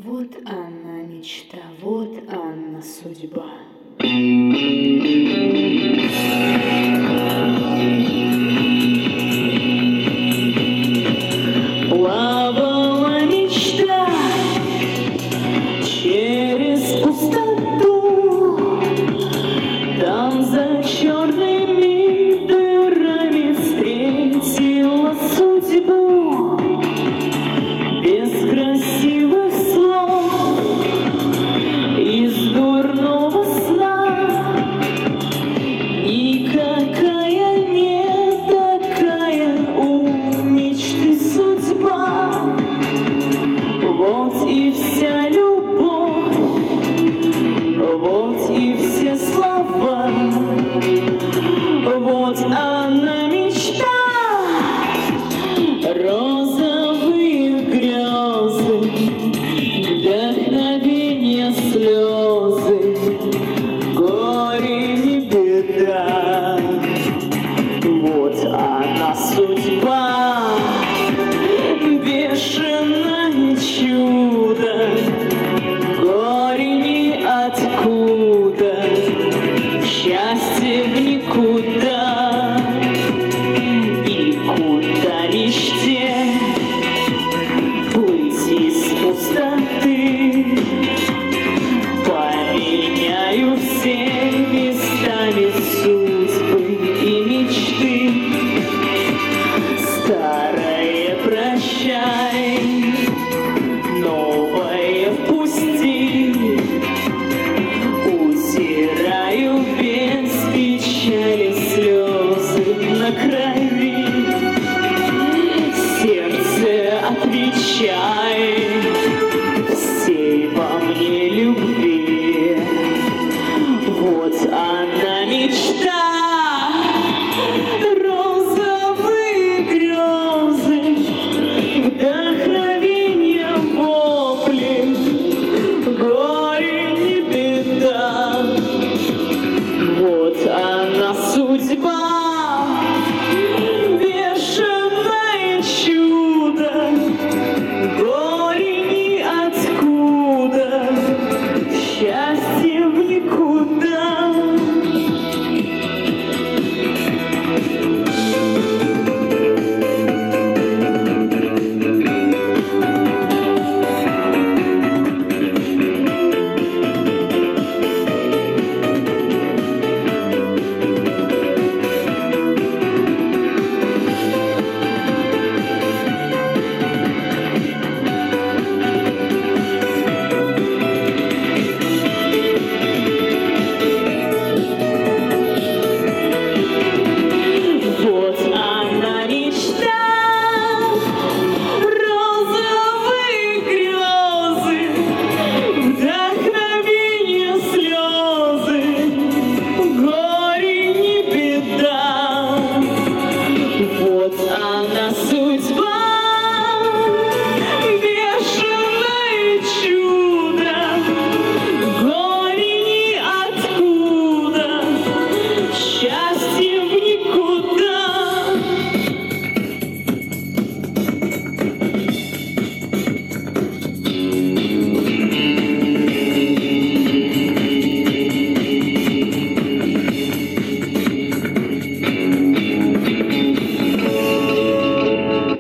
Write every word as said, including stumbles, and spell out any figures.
Вот она мечта, вот Анна судьба. Плавала мечта через пустоту, там за черными дырами встретила судьбу. Без красивых слов, из дурного сна, никакая не такая у мечты судьба. Вот и вся любовь, вот и все слова, вот она мечта. Розовые грезы, вдохновение, слезы, горе не беда. Вот она судьба, бешеное чудо, горе ниоткуда, счастье в никуда. И куда лишь те плыть из пустоты, поменяю все местами судьбы и мечты. Старое прощай, новое впусти, утираю без печали слезы на крови. Сердце, отвечай всей во мне любви. Вот она мечта, розовые грезы, вдохновение, вопли, горе не беда. Вот она судьба.